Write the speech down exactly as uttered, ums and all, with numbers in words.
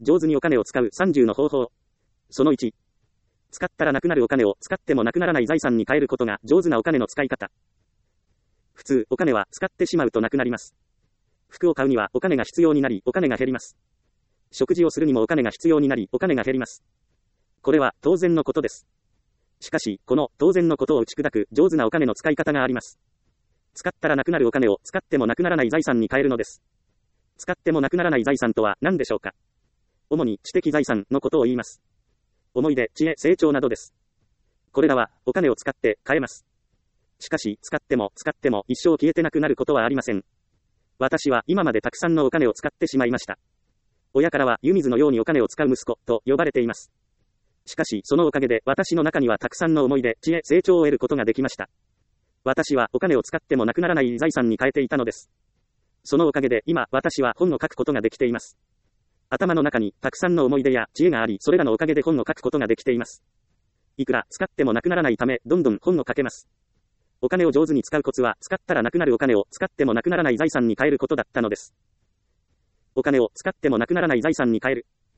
上手にお金を使うさんじゅうの方法。そのいち。使ったらなくなるお金を使ってもなくならない財産に変えることが上手なお金の使い方。普通、お金は使ってしまうとなくなります。服を買うにはお金が必要になり、お金が減ります。食事をするにもお金が必要になり、お金が減ります。これは当然のことです。しかし、この当然のことを打ち砕く上手なお金の使い方があります。使ったらなくなるお金を使ってもなくならない財産に変えるのです。使ってもなくならない財産とは何でしょうか。主に知的財産のことを言います。思い出、知恵、成長などです。これらはお金を使って買えます。しかし、使っても使っても一生消えてなくなることはありません。私は今までたくさんのお金を使ってしまいました。親からは湯水のようにお金を使う息子と呼ばれています。しかし、そのおかげで私の中にはたくさんの思い出、知恵、成長を得ることができました。私はお金を使ってもなくならない財産に変えていたのです。そのおかげで今、私は本を書くことができています。頭の中にたくさんの思い出や知恵があり、それらのおかげで本を書くことができています。いくら使ってもなくならないため、どんどん本を書けます。お金を上手に使うコツは、使ったらなくなるお金を使ってもなくならない財産に変えることだったのです。お金を使ってもなくならない財産に変える。